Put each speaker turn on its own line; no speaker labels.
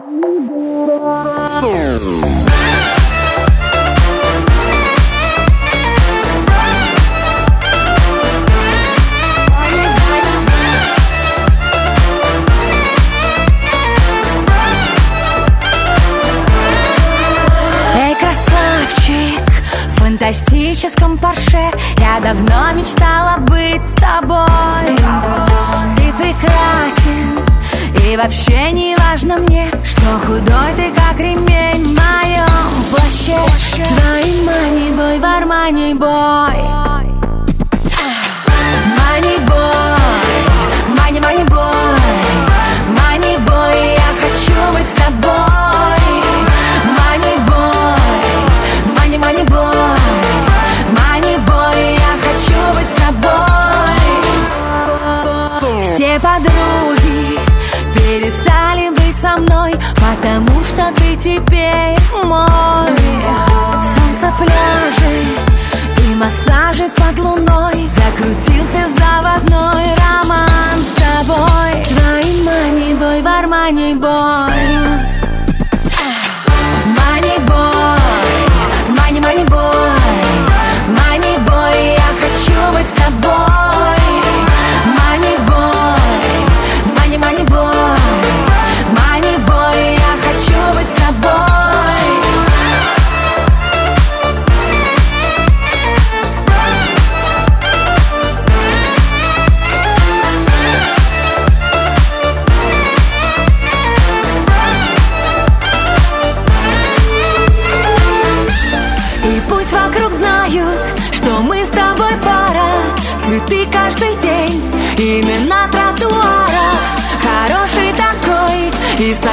В фантастическом Порше я давно мечтала быть с тобой. Ты прекрасен, и вообще не важно мне, что худой ты, как ремень в моем плаще. Твои мани-бой в Армани-бой. Мани-бой, мани-мани-бой, мани-бой, я хочу быть с тобой. Мани-бой, мани-мани-бой, мани-бой, я хочу быть с тобой. Все подруги перестали быть со мной, потому что ты теперь мой. Солнце, пляжи и массажи под луной, закрутился заводной роман с тобой. Твои мани-бой в Армани-бой. Мани-бой, мани-мани-бой, мани-бой, я хочу быть с тобой. Мани-бой, мани-мани-бой, мани-бой, я хочу быть с тобой. И пусть вокруг знают, что мы с тобой пара. Цветы каждый день, именно тротуара. Хороший такой и